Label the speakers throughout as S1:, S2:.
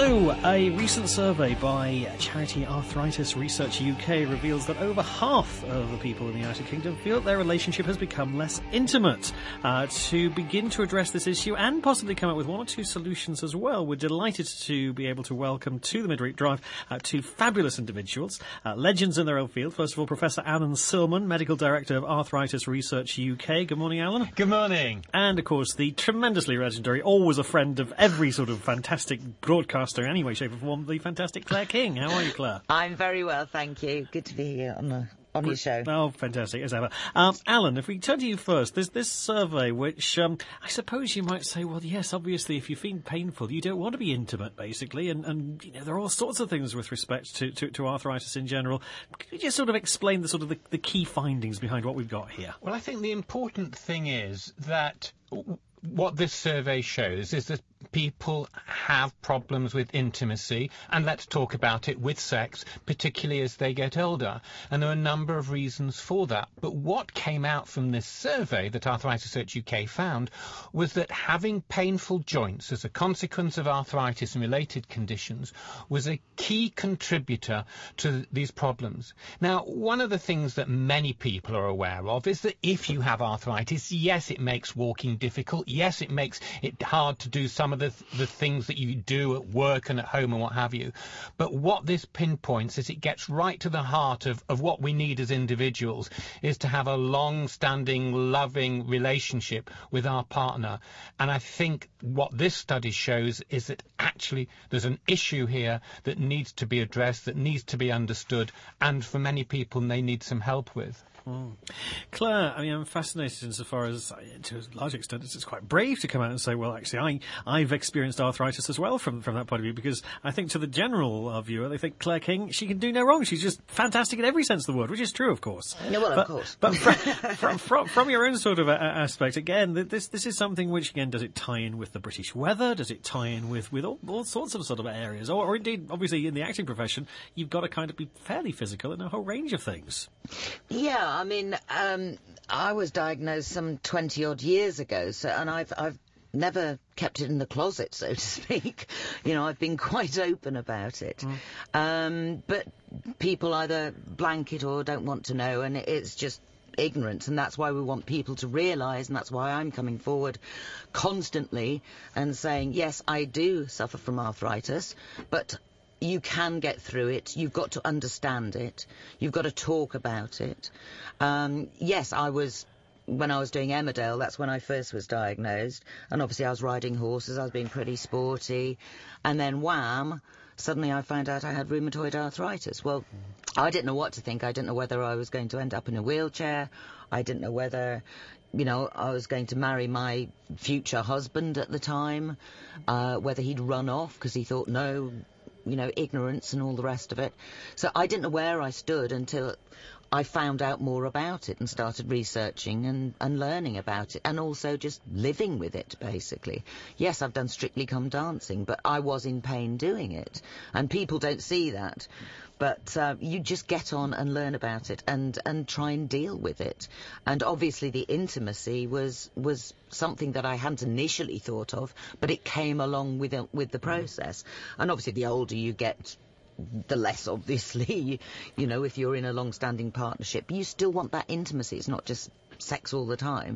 S1: So, a recent survey by charity Arthritis Research UK reveals that over half of the people in the United Kingdom feel that their relationship has become less intimate. To begin to address this issue and possibly come up with one or two solutions as well, we're delighted to be able to welcome to the Midweek Drive two fabulous individuals, legends in their own field. First of all, Professor Alan Silman, Medical Director of Arthritis Research UK. Good morning, Alan.
S2: Good morning.
S1: And, of course, the tremendously legendary, always a friend of every sort of fantastic broadcaster in any way, shape or form, the fantastic Claire King. How are you, Claire?
S3: I'm very well, thank you. Good to be here on your show.
S1: Oh, fantastic, as ever. Alan, if we turn to you first, there's this survey which I suppose you might say, well, yes, obviously, if you feel painful, you don't want to be intimate, basically, and you know, there are all sorts of things with respect to arthritis in general. Could you just sort of explain the key findings behind what we've got here?
S2: Well, I think the important thing is that what this survey shows is that people have problems with intimacy, and let's talk about it, with sex, particularly as they get older. And there are a number of reasons for that. But what came out from this survey that Arthritis Research UK found was that having painful joints as a consequence of arthritis and related conditions was a key contributor to these problems. Now, one of the things that many people are aware of is that if you have arthritis, yes, it makes walking difficult. Yes, it makes it hard to do some of the things that you do at work and at home and what have you. But what this pinpoints is it gets right to the heart of what we need as individuals, is to have a long-standing, loving relationship with our partner. And I think what this study shows is that actually there's an issue here that needs to be addressed, that needs to be understood, and for many people they need some help with.
S1: Claire, I mean, I'm fascinated insofar as, to a large extent, it's quite brave to come out and say, well, actually, I've experienced arthritis as well from that point of view, because I think to the general viewer, they think Claire King, she can do no wrong. She's just fantastic in every sense of the word, which is true, of course.
S3: No, well, of course.
S1: But from your own sort of aspect, again, this is something which, again, does it tie in with the British weather? Does it tie in with all sorts of sort of areas? Or indeed, obviously, in the acting profession, you've got to kind of be fairly physical in a whole range of things.
S3: Yeah, I mean, I was diagnosed some 20-odd years ago, and I've never kept it in the closet, so to speak. You know, I've been quite open about it. But people either blank it or don't want to know, and it's just ignorance, and that's why we want people to realise, and that's why I'm coming forward constantly and saying, yes, I do suffer from arthritis, but you can get through it. You've got to understand it. You've got to talk about it. Yes, when I was doing Emmerdale, that's when I first was diagnosed. And obviously I was riding horses, I was being pretty sporty. And then wham, suddenly I found out I had rheumatoid arthritis. Well, I didn't know what to think. I didn't know whether I was going to end up in a wheelchair. I didn't know whether, you know, I was going to marry my future husband at the time, whether he'd run off because he thought, no, you know, ignorance and all the rest of it. So I didn't know where I stood until I found out more about it and started researching and learning about it, and also just living with it, basically. Yes, I've done Strictly Come Dancing, but I was in pain doing it, and people don't see that. But you just get on and learn about it and try and deal with it. And obviously the intimacy was something that I hadn't initially thought of, but it came along with the process. And obviously the older you get, the less, obviously, you know, if you're in a long-standing partnership, you still want that intimacy. It's not just sex all the time.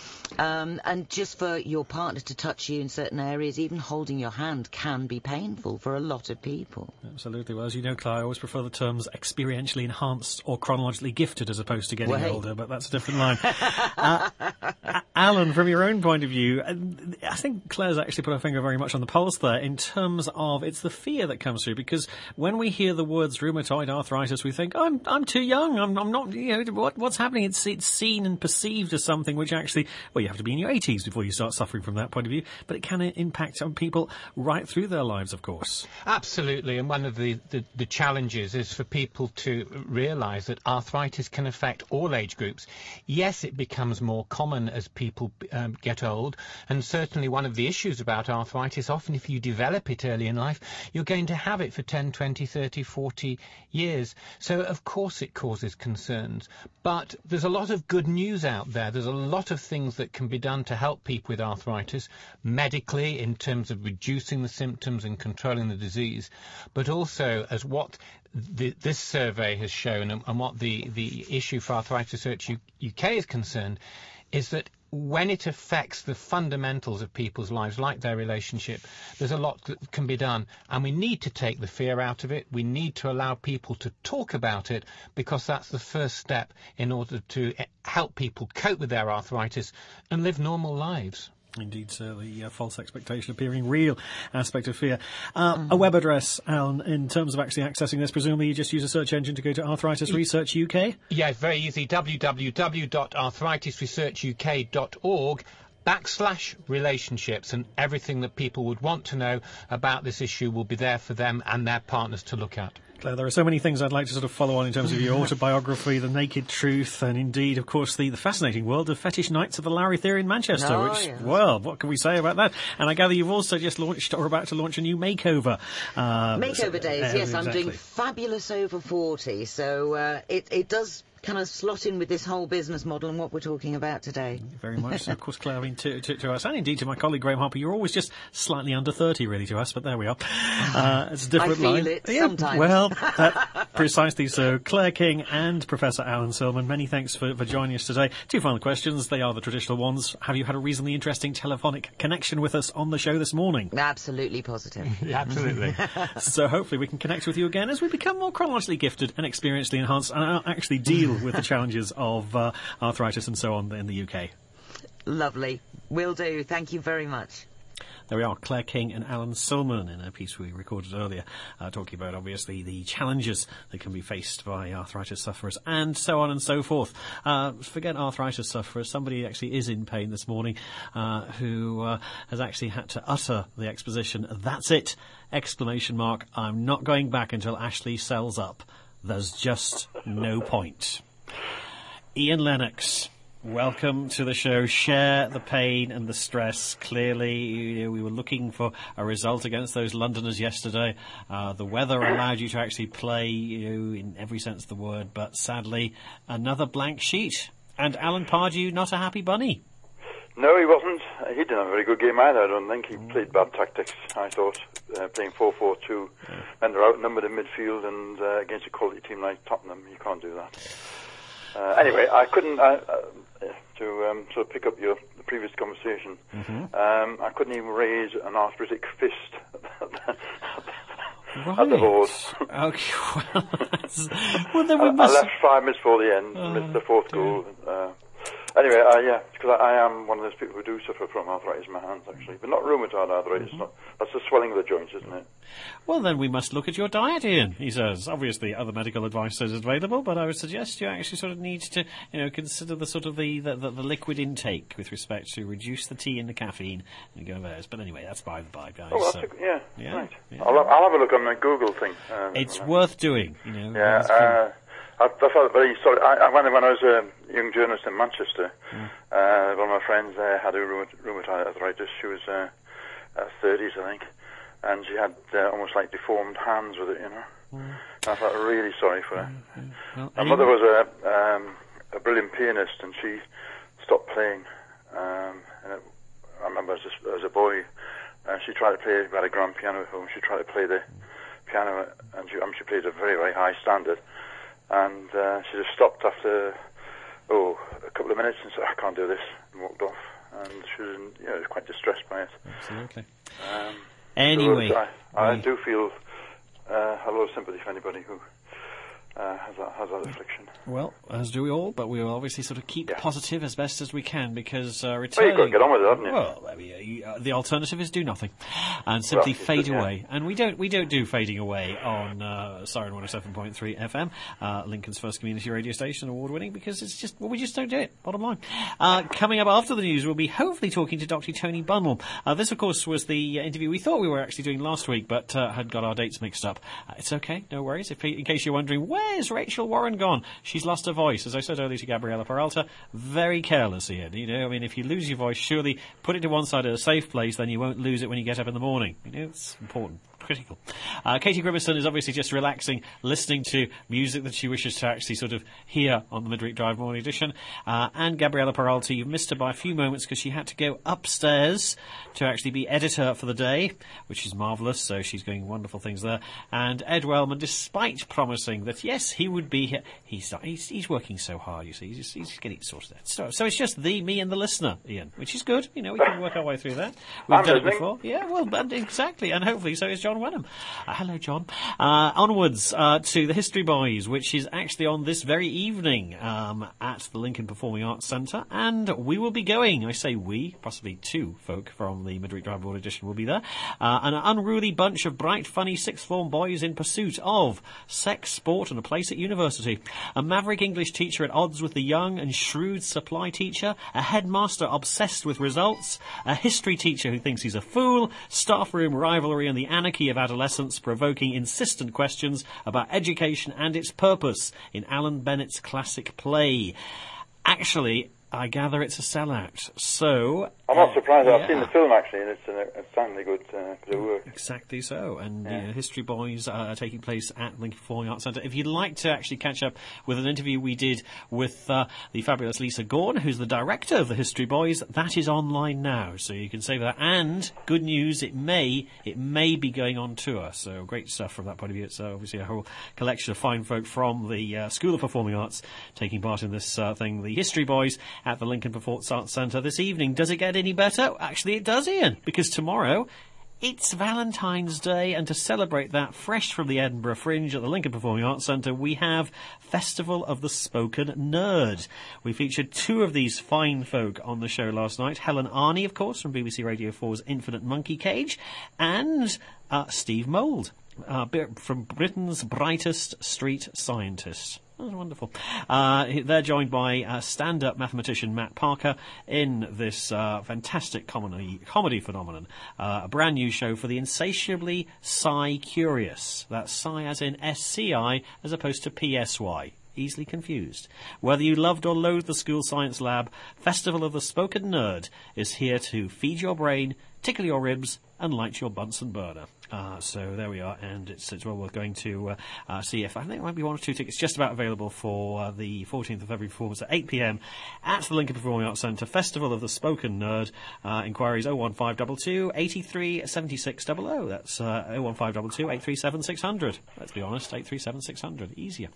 S3: And just for your partner to touch you in certain areas, even holding your hand can be painful for a lot of people.
S1: Absolutely. Well, as you know, Claire, I always prefer the terms experientially enhanced or chronologically gifted as opposed to getting older, but that's a different line. Alan, from your own point of view, I think Claire's actually put her finger very much on the pulse there in terms of it's the fear that comes through, because when we hear the words rheumatoid arthritis, we think, I'm too young, I'm not, you know, what's happening? It's seen and perceived as something which actually, well, you have to be in your 80s before you start suffering from that point of view, but it can impact on people right through their lives, of course.
S2: Absolutely, and one of the challenges is for people to realise that arthritis can affect all age groups. Yes, it becomes more common as people get old, and certainly one of the issues about arthritis, often if you develop it early in life, you're going to have it for 10, 20, 30, 40 years. So, of course, it causes concerns. But there's a lot of good news news out there. There's a lot of things that can be done to help people with arthritis, medically, in terms of reducing the symptoms and controlling the disease, but also as what this survey has shown, and what the issue for Arthritis Research UK is concerned, is that when it affects the fundamentals of people's lives, like their relationship, there's a lot that can be done. And we need to take the fear out of it. We need to allow people to talk about it, because that's the first step in order to help people cope with their arthritis and live normal lives.
S1: Indeed, sir, the false expectation appearing real aspect of fear. A web address, Alan, in terms of actually accessing this, presumably you just use a search engine to go to Arthritis Research UK?
S2: Yeah, it's very easy. www.arthritisresearchuk.org/relationships, and everything that people would want to know about this issue will be there for them and their partners to look at.
S1: Claire, there are so many things I'd like to sort of follow on in terms of your autobiography, The Naked Truth, and indeed, of course, the fascinating world of Fetish Nights of the Lowry Theatre in Manchester, well, what can we say about that? And I gather you've also just launched, or about to launch, a new makeover.
S3: Makeover days, yes,
S1: exactly.
S3: I'm doing Fabulous Over 40, so it does kind of slot in with this whole business model and what we're talking about today.
S1: Very much so. Of course, Claire, I mean, to us, and indeed to my colleague Graham Harper, you're always just slightly under 30, really, to us, but there we are. It's a different
S3: I
S1: line.
S3: feel it sometimes.
S1: Well, precisely so. Claire King and Professor Alan Silman, many thanks for joining us today. Two final questions. They are the traditional ones. Have you had a reasonably interesting telephonic connection with us on the show this morning?
S3: Absolutely positive.
S2: Yeah, absolutely.
S1: So hopefully we can connect with you again as we become more chronologically gifted and experientially enhanced, and actually deal with the challenges of arthritis and so on in the UK.
S3: Lovely. Will do. Thank you very much.
S1: There we are, Claire King and Alan Silman in a piece we recorded earlier, talking about, obviously, the challenges that can be faced by arthritis sufferers and so on and so forth. Forget arthritis sufferers. Somebody actually is in pain this morning who has actually had to utter the exposition, "That's it!" ! I'm not going back until Ashley sells up. There's just no point. Ian Lennox, welcome to the show. Share the pain and the stress. Clearly, we were looking for a result against those Londoners yesterday. The weather allowed you to actually play, in every sense of the word, but sadly, another blank sheet. And Alan Pardew, not a happy bunny.
S4: No, he wasn't. He didn't have a very good game either, I don't think. He played bad tactics, I thought, playing 4-4-2, and they're outnumbered in midfield, and against a quality team like Tottenham, you can't do that. Anyway, I couldn't, to sort of pick up the previous conversation, I couldn't even raise an arthritic fist at the horse.
S1: Okay, well, then we must...
S4: I left 5 minutes before the end, missed the fourth goal. Anyway, because I am one of those people who do suffer from arthritis in my hands, actually. But not rheumatoid arthritis. That's the swelling of the joints, isn't it?
S1: Well, then we must look at your diet, Ian, he says. Obviously, other medical advice is available, but I would suggest you actually sort of need to, consider the sort of the liquid intake with respect to reduce the tea and the caffeine and go there. But anyway, that's by the by, guys.
S4: Oh,
S1: so,
S4: right.
S1: Yeah.
S4: I'll have a look on my Google thing.
S1: It's worth doing,
S4: I felt very sorry. When I was a young journalist in Manchester, one of my friends there had a rheumatoid arthritis. She was 30s, I think, and she had almost like deformed hands with it, And I felt really sorry for her. Well, my mother was a brilliant pianist, and she stopped playing. And I remember as a boy, she tried to play. We had a grand piano at home. She tried to play the piano, and she played at a very, very high standard. And she just stopped after a couple of minutes and said, "I can't do this," and walked off. And she was quite distressed by it.
S1: Absolutely. Anyway,
S4: so I do feel a lot of sympathy for anybody who has that affliction.
S1: Well, as do we all, but we will obviously sort of keep positive as best as we can, because returning...
S4: Well, you've got to get on with it, haven't you?
S1: Well, the alternative is do nothing and simply fade away. And we don't do fading away on Siren 107.3 FM, Lincoln's first community radio station, award-winning, because it's just, we just don't do it, bottom line. Coming up after the news, we'll be hopefully talking to Dr. Tony Bunnell. This, of course, was the interview we thought we were actually doing last week, but had got our dates mixed up. It's okay, no worries. In case you're wondering, where's Rachel Warren gone? She's lost her voice, as I said earlier to Gabriella Peralta. Very careless, Ian. If you lose your voice, surely put it to one side at a safe place, then you won't lose it when you get up in the morning. It's important. critical. Katie Grimmerson is obviously just relaxing, listening to music that she wishes to actually sort of hear on the Midweek Drive Morning Edition. And Gabriella Peralta, you've missed her by a few moments because she had to go upstairs to actually be editor for the day, which is marvellous, so she's doing wonderful things there. And Ed Wellman, despite promising that, yes, he would be here, he's working so hard, you see, he's getting it sorted out. So it's just me and the listener, Ian, which is good. You know, we can work our way through that. We've done it before. Yeah, well, exactly, and hopefully so is John Wenham. Hello, John. Onwards to the History Boys, which is actually on this very evening at the Lincoln Performing Arts Centre, and we will be going, I say we, possibly two folk from the Midweek Drive Morning Edition will be there, an unruly bunch of bright, funny sixth form boys in pursuit of sex, sport and a place at university, a maverick English teacher at odds with the young and shrewd supply teacher, a headmaster obsessed with results, a history teacher who thinks he's a fool, staff room rivalry and the anarchy of adolescence provoking insistent questions about education and its purpose in Alan Bennett's classic play. Actually, I gather it's a sellout. So
S4: I'm not surprised. I've seen the film actually, and it's an insanely good bit of work.
S1: Exactly so. And History Boys are taking place at Lincoln Performing Arts Centre. If you'd like to actually catch up with an interview we did with the fabulous Lisa Gorn, who's the director of the History Boys, that is online now, so you can save that. And good news, it may be going on tour. So great stuff from that point of view. It's obviously a whole collection of fine folk from the School of Performing Arts taking part in this thing. The History Boys at the Lincoln Performing Arts Centre this evening. Does it get any better? Actually, it does, Ian, because tomorrow it's Valentine's Day, and to celebrate that, fresh from the Edinburgh Fringe at the Lincoln Performing Arts Centre, we have Festival of the Spoken Nerd. We featured two of these fine folk on the show last night. Helen Arney, of course, from BBC Radio 4's Infinite Monkey Cage, and Steve Mould, from Britain's brightest street scientist. That was wonderful. They're joined by stand-up mathematician Matt Parker in this fantastic comedy phenomenon. A brand new show for the insatiably sci-curious. That's sci as in SCI as opposed to PSY. Easily confused. Whether you loved or loathed the school science lab, Festival of the Spoken Nerd is here to feed your brain, tickle your ribs, and light your Bunsen burner. So there we are, and it's well worth going to see if I think there might be one or two tickets just about available for the 14th of February performance at 8 p.m. at the Lincoln Performing Arts Centre, Festival of the Spoken Nerd. Inquiries 01522 83 76 00. That's 01522 837 600. Let's be honest, 837 600. Easier.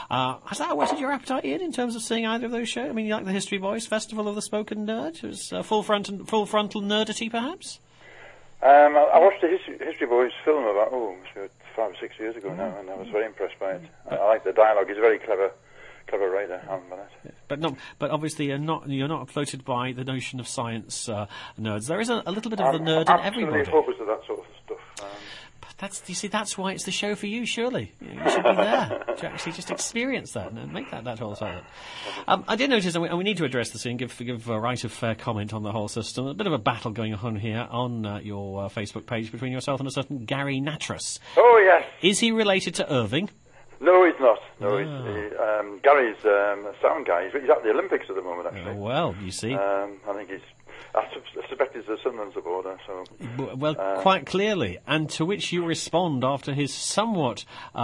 S1: Has that whetted your appetite, Ian, in terms of seeing either of those shows? I mean, you like the History Boys, Festival of the Spoken Nerd? It was full frontal nerdity, perhaps?
S4: I watched the History Boys film about 5 or 6 years ago now, and I was very impressed by it. I like the dialogue. He's a very clever writer, Alan Bennett.
S1: But obviously you're not floated by the notion of science nerds. There is a little bit of the nerd in everybody.
S4: I'm absolutely focused on that sort of stuff.
S1: That's why it's the show for you, surely. You should be there to actually just experience that and make that whole thing. I did notice, and we need to address this and give a right of fair comment on the whole system. A bit of a battle going on here on your Facebook page between yourself and a certain Gary Nattrass.
S4: Oh, yes.
S1: Is he related to Irving?
S4: No, he's not. No, Gary's a sound guy. He's at the Olympics at the moment, actually.
S1: Well, you see.
S4: I think I suspect he's a Sunderland supporter. So.
S1: Well, quite clearly. And to which you respond after his somewhat,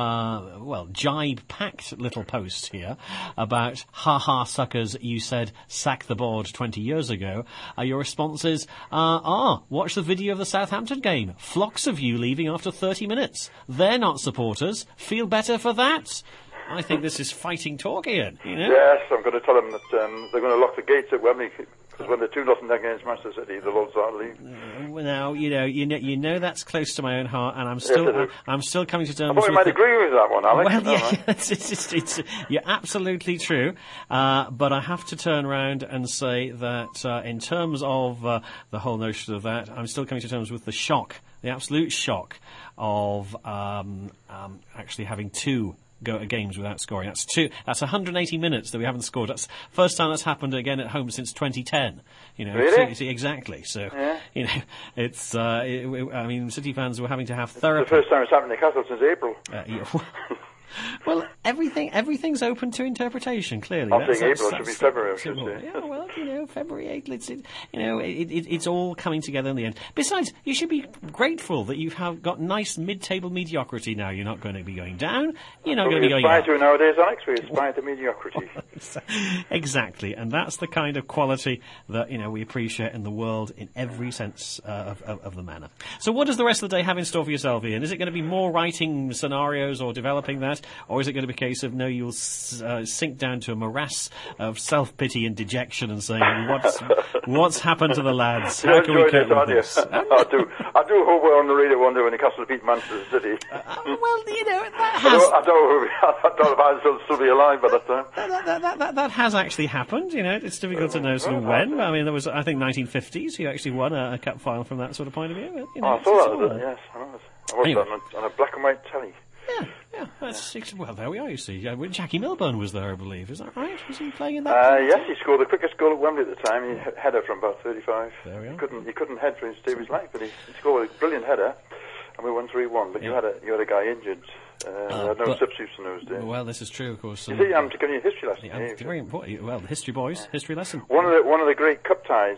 S1: jibe-packed little post here about, ha-ha, suckers, you said sack the board 20 years ago. Your response is, watch the video of the Southampton game. Flocks of you leaving after 30 minutes. They're not supporters. Feel better for that. I think this is fighting talk, Ian. You know?
S4: Yes, I'm going to tell them that they're going to lock the gates at Wembley. Because when they're 2-0 against Manchester City, they'll all start leaving.
S1: Now, you know that's close to my own heart, and I'm still coming to terms.
S4: I thought you might agree with that one, Alex.
S1: Well, yeah, it's you're absolutely true. But I have to turn around and say that in terms of the whole notion of that, I'm still coming to terms with the absolute shock of actually having two go at games without scoring. That's 180 minutes that we haven't scored. That's first time that's happened again at home since 2010. You know,
S4: really?
S1: Exactly. So,
S4: yeah.
S1: You know, it's. I mean, City fans were having to have therapy.
S4: It's the first time it's happened in Newcastle since April.
S1: Well, Everything's open to interpretation. Clearly,
S4: I'm saying April. It should be February. I should say.
S1: Yeah, well, February 8th. It's all coming together in the end. Besides, you should be grateful that you've got nice mid-table mediocrity now. You're not going to be going down. You're not going to be going up.
S4: We aspire to nowadays, Alex. We aspire to mediocrity.
S1: Exactly, and that's the kind of quality that we appreciate in the world in every sense of the manner. So, what does the rest of the day have in store for yourself, Ian? Is it going to be more writing scenarios or developing that, or is it going to be a case of no, you'll sink down to a morass of self-pity and dejection and saying, what's happened to the lads? How can we cope with this?
S4: I do hope we're on the radio one day when Newcastle beat Manchester City.
S1: That has...
S4: I don't know if I'll still be alive by that time.
S1: That has actually happened. It's difficult to know sort of when. I mean, there was, I think, 1950s. You actually won a cup final from that sort of point of view.
S4: I saw that. Yes, I was. I watched that on a black and white telly.
S1: Yeah. Well, there we are, you see. Jackie Milburn was there, I believe. Is that right? Was he playing in that?
S4: Yes, he scored the quickest goal at Wembley at the time. He header from about 35.
S1: There we are.
S4: He couldn't head for his Davies life, but he scored a brilliant header, and we won 3-1. But you had a guy injured. There had no substitutes in those days.
S1: Well, this is true, of course.
S4: You see, I'm giving you a history lesson.
S1: Very important. Well, the history boys, history lesson.
S4: One of the great cup ties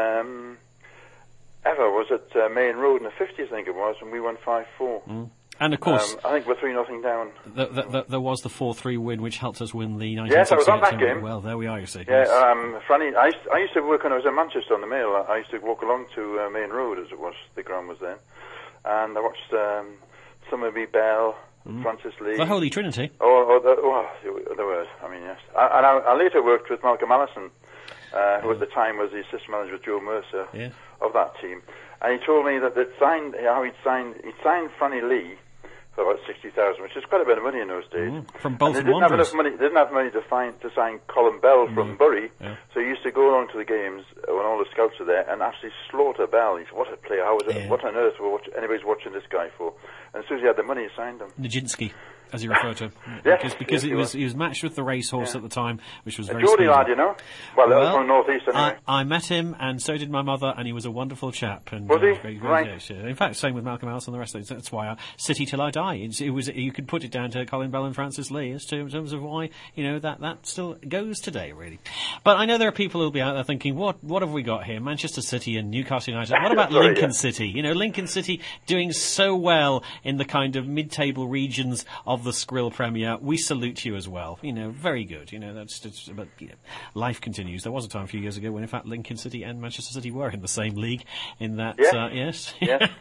S4: ever was at Main Road in the 50s, I think it was, and we won 5-4.
S1: And of course,
S4: I think we're 3-0 down.
S1: There was the 4-3 win, which helped us win the 1968.
S4: Yes, I was on that game.
S1: Well, there we are, you see.
S4: Yeah,
S1: yes.
S4: Franny, I used to work when I was in Manchester on the Mail. I used to walk along to Main Road, as it was, the ground was then, and I watched Somerby Bell, Francis Lee.
S1: The Holy Trinity.
S4: There was. I mean, yes. And I later worked with Malcolm Allison, who at the time was the assistant manager with Joe Mercer of that team. And he told me that he'd signed Franny Lee for about 60,000, which is quite a bit of money in those days.
S1: From Bolton
S4: and they didn't have money to sign Colin Bell from Bury, so he used to go along to the games when all the scouts were there and actually slaughter Bell. He said, "What a player! What on earth anybody's watching this guy for?" And as soon as he had the money, he signed him.
S1: Nijinsky, as you refer to him. Because he was matched with the racehorse at the time, which was very
S4: Geordie lad, Well, that was from North East anyway.
S1: I met him, and so did my mother, and he was a wonderful chap. And,
S4: was he? Right.
S1: In fact, same with Malcolm Allison and the rest of it. That's why City Till I Die. You could put it down to Colin Bell and Francis Lee in terms of why, that still goes today, really. But I know there are people who'll be out there thinking, what have we got here? Manchester City and Newcastle United. What about Lincoln City? Lincoln City doing so well in the kind of mid-table regions of the Skrill Premier. We salute you as well. Very good. But life continues. There was a time a few years ago when, in fact, Lincoln City and Manchester City were in the same league. In that, yes.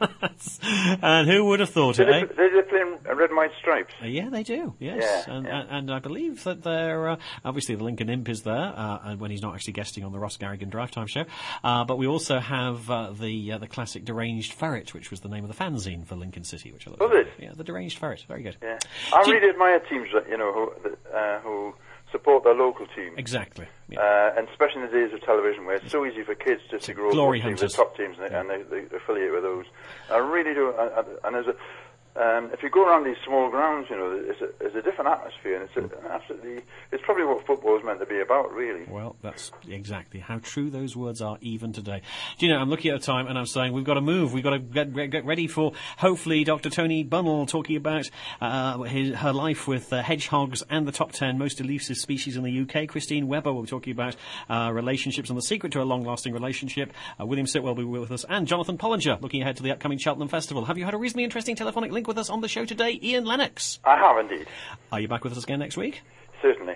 S1: And who would have thought it?
S4: Did they play in red and white stripes?
S1: Yeah, they do. Yes, and I believe that they're obviously the Lincoln Imp is there, and when he's not actually guesting on the Ross Garrigan Drive Time show. But we also have the classic Deranged Ferret, which was the name of the fanzine for Lincoln City, which I love.
S4: Was it?
S1: Yeah, the Deranged Ferret. Very good.
S4: Yeah, I really admire teams that who support their local team.
S1: Exactly.
S4: And especially in the days of television, where it's so easy for kids just to grow up with the top teams and they affiliate with those. I really do. And if you go around these small grounds, it's a different atmosphere, and it's probably what football is meant to be about, really.
S1: Well, that's exactly how true those words are even today. Do you know, I'm looking at the time and I'm saying we've got to move. We've got to get ready for, hopefully, Dr. Tony Bunnell talking about her life with hedgehogs and the top 10 most elusive species in the UK. Christine Webber will be talking about relationships and the secret to a long-lasting relationship. William Sitwell will be with us, and Jonathan Pollinger looking ahead to the upcoming Cheltenham Festival. Have you had a reasonably interesting telephonic link with us on the show today, Ian Lennox?
S4: I have indeed.
S1: Are you back with us again next week?
S4: Certainly.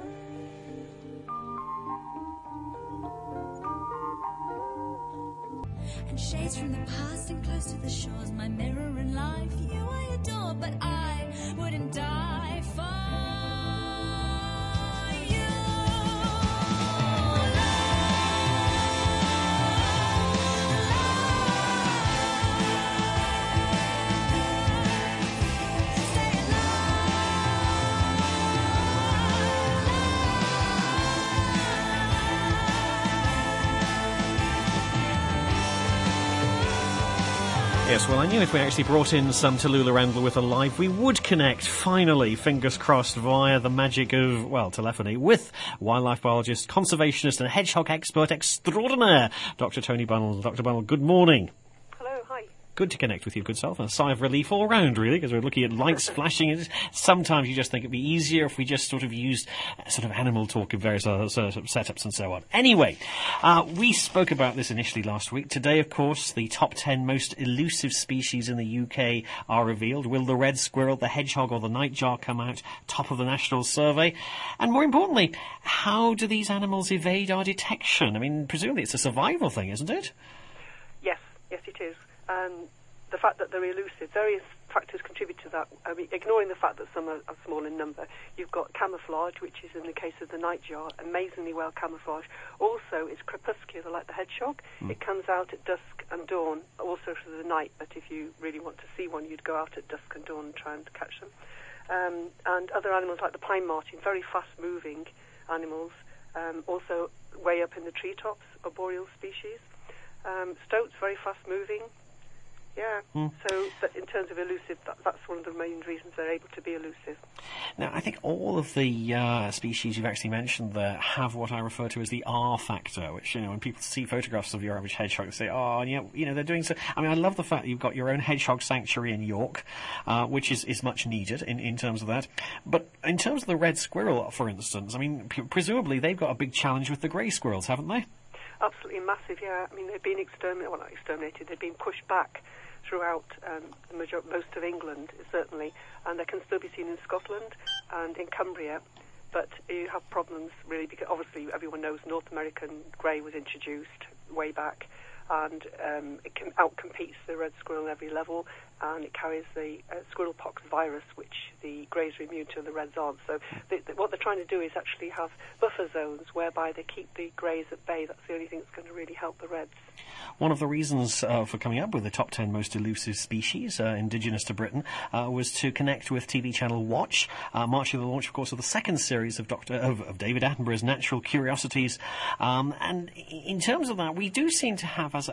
S5: And shades from the past and close to the shores, my mirror in life, you I adore, but I wouldn't die for you.
S1: Yes, well, I knew if we actually brought in some Tallulah Randall with a live, we would connect, finally, fingers crossed, via the magic of, telephony, with wildlife biologist, conservationist and hedgehog expert extraordinaire, Dr. Tony Bunnell. Dr. Bunnell, good morning.
S6: Hello, hi.
S1: good to connect with your good self, and a sigh of relief all round, really, because we're looking at lights flashing. Sometimes you just think it'd be easier if we just sort of used sort of animal talk in various other sort of setups and so on. Anyway, we spoke about this initially last week. Today, of course, the top 10 most elusive species in the UK are revealed. Will the red squirrel, the hedgehog or the nightjar come out top of the national survey? And more importantly, how do these animals evade our detection? I mean, presumably it's a survival thing, isn't it?
S6: Yes, it is. The fact that they're elusive, various factors contribute to that. I mean, ignoring the fact that some are small in number, you've got camouflage, which is in the case of the nightjar, amazingly well camouflaged. Also, it's crepuscular, like the hedgehog. It comes out at dusk and dawn, also through the night, but if you really want to see one, you'd go out at dusk and dawn and try and catch them. And other animals like the pine marten, very fast-moving animals, also way up in the treetops, arboreal species. Stoats, very fast-moving. Yeah, so in terms of elusive, that's one of the main reasons they're able to be elusive.
S1: Now, I think all of the species you've actually mentioned there have what I refer to as the R factor, which, you know, when people see photographs of your average hedgehog, they say, oh, and you know, they're doing so. I mean, I love the fact that you've got your own hedgehog sanctuary in York, which is much needed in terms of that. But in terms of the red squirrel, for instance, I mean, presumably they've got a big challenge with the grey squirrels, haven't they?
S6: Absolutely massive, yeah. I mean, they've been exterminated, they've been pushed back throughout most of England, certainly, and they can still be seen in Scotland and in Cumbria, but you have problems, really, because obviously everyone knows North American grey was introduced way back, and it outcompetes the red squirrel on every level, and it carries the squirrel pox virus, which the greys are immune to and the reds aren't. So what they're trying to do is actually have buffer zones whereby they keep the greys at bay. That's the only thing that's going to really help the reds.
S1: One of the reasons for coming up with the top 10 most elusive species indigenous to Britain was to connect with TV channel Watch, marking the launch, of course, of the second series of David Attenborough's Natural Curiosities. And in terms of that, we do seem to have, as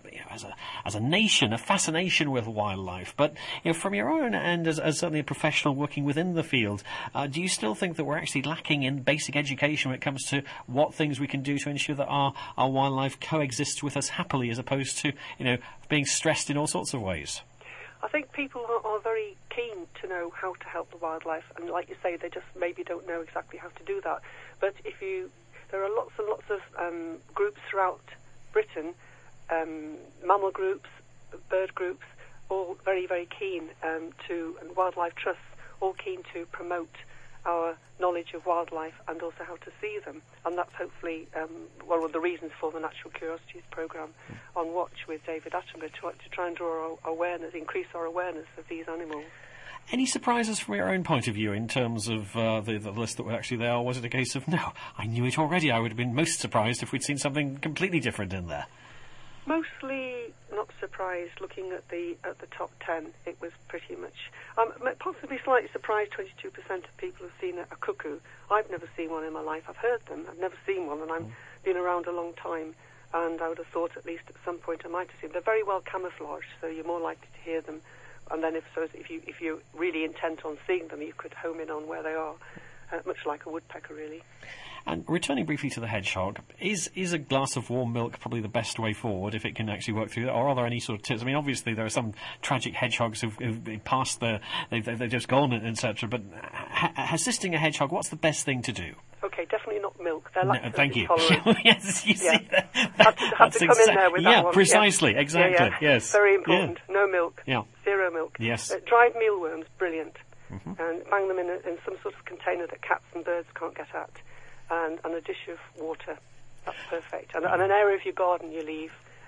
S1: a nation, a fascination with wildlife. But from your own end, as certainly a professional working within the field, do you still think that we're actually lacking in basic education when it comes to what things we can do to ensure that our wildlife coexists with us happily, as opposed to being stressed in all sorts of ways?
S6: I think people are very keen to know how to help the wildlife, and like you say, they just maybe don't know exactly how to do that. But there are lots and lots of groups throughout Britain, mammal groups, bird groups, all very, very keen and wildlife trusts, all keen to promote our knowledge of wildlife and also how to see them. And that's hopefully one of the reasons for the Natural Curiosities programme on Watch with David Attenborough, to try and draw our awareness, increase our awareness of these animals.
S1: Any surprises from your own point of view in terms of the list that were actually there, or was it a case of, no, I knew it already, I would have been most surprised if we'd seen something completely different in there?
S6: Mostly not surprised. Looking at the top 10, it was pretty much possibly slightly surprised. 22% of people have seen a cuckoo. I've never seen one in my life. I've heard them. I've never seen one, and I've been around a long time. And I would have thought at least at some point I might have seen them. They're very well camouflaged, so you're more likely to hear them. And then if you're really intent on seeing them, you could home in on where they are, much like a woodpecker, really.
S1: And returning briefly to the hedgehog, is a glass of warm milk probably the best way forward if it can actually work through that? Or are there any sort of tips? I mean, obviously there are some tragic hedgehogs who've passed they've just gone, etc. But assisting a hedgehog, what's the best thing to do?
S6: Okay, definitely not milk. They're lactose
S1: thank you.
S6: intolerant.
S1: Yes, you see that.
S6: Have to come in there with that one.
S1: Precisely, exactly.
S6: Yeah.
S1: Yes,
S6: very important. Yeah. No milk.
S1: Yeah.
S6: Zero milk.
S1: Yes.
S6: Dried mealworms, brilliant. And bang them in some sort of container that cats and birds can't get at. And a dish of water. That's perfect. And an area of your garden you leave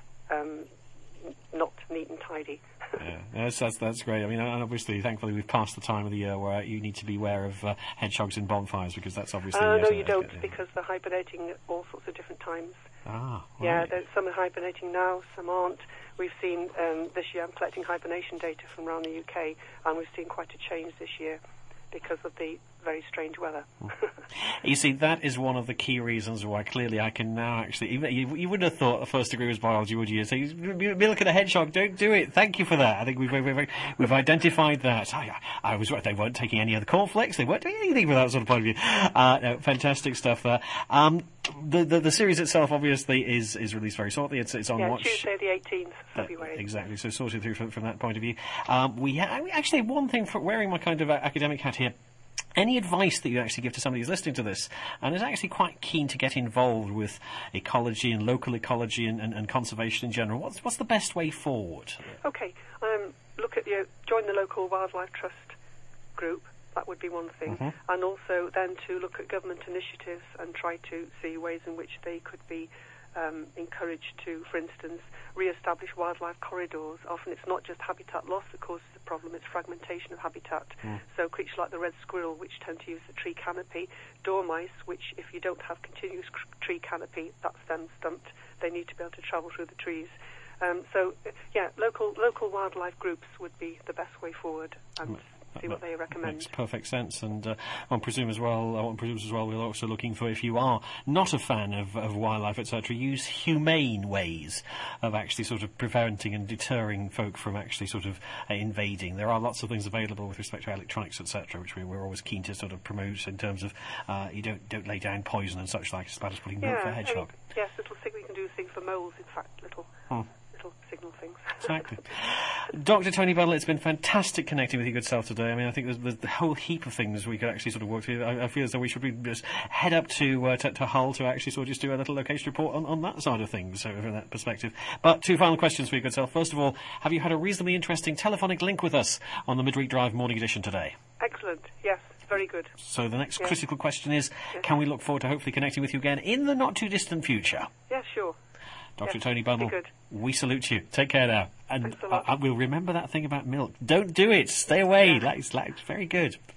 S6: not neat and tidy.
S1: Yeah, that's great. I mean, and obviously, thankfully, we've passed the time of the year where you need to be aware of hedgehogs in bonfires, because that's obviously...
S6: no, you don't, because they're hibernating at all sorts of different times.
S1: Ah,
S6: Yeah,
S1: right.
S6: some are hibernating now, some aren't. We've seen this year, I'm collecting hibernation data from around the UK, and we've seen quite a change this year because of the very strange weather.
S1: You see, that is one of the key reasons why clearly I can now actually... Even, you wouldn't have thought the first degree was biology, would you? So you look at a hedgehog, don't do it. Thank you for that. I think we've identified that. I was right. They weren't taking any other cornflakes. They weren't doing anything from that sort of point of view. No, fantastic stuff there. The series itself, obviously, is released very shortly. It's on watch.
S6: Tuesday the 18th of February.
S1: Exactly, so sorted through from that point of view. We actually, one thing, for wearing my kind of academic hat here, any advice that you actually give to somebody who's listening to this and is actually quite keen to get involved with ecology and local ecology and conservation in general, what's the best way forward?
S6: Okay, look at join the local wildlife trust group. That would be one thing. Mm-hmm. And also then to look at government initiatives and try to see ways in which they could be encouraged to, for instance, re-establish wildlife corridors. Often it's not just habitat loss that causes the problem, it's fragmentation of habitat. So creatures like the red squirrel, which tend to use the tree canopy, dormice, which if you don't have continuous tree canopy, that's them stumped. They need to be able to travel through the trees. Local wildlife groups would be the best way forward, and see what they recommend.
S1: Makes perfect sense, and one presumes as well we're also looking for, if you are not a fan of wildlife, etc., use humane ways of actually sort of preventing and deterring folk from actually sort of invading. There are lots of things available with respect to electronics, etc., which we're always keen to sort of promote in terms of you don't lay down poison and such like, as bad as putting milk for a hedgehog.
S6: Yes, we can do things for moles, in fact, little signal things.
S1: Exactly. Dr. Tony Buddle, it's been fantastic connecting with your good self today. I mean, I think there's a whole heap of things we could actually sort of work through. I feel as though we should just head up to Hull to actually sort of just do a little location report on that side of things, so from that perspective. But two final questions for your good self. First of all, have you had a reasonably interesting telephonic link with us on the Midweek Drive morning edition today?
S6: Excellent, yes. Very good.
S1: So the next critical question is, can we look forward to hopefully connecting with you again in the not-too-distant future?
S6: Yeah, sure.
S1: Dr. Tony Buddle, we salute you. Take care now. And
S6: thanks a lot.
S1: I will remember that thing about milk. Don't do it. Stay away. That's very good.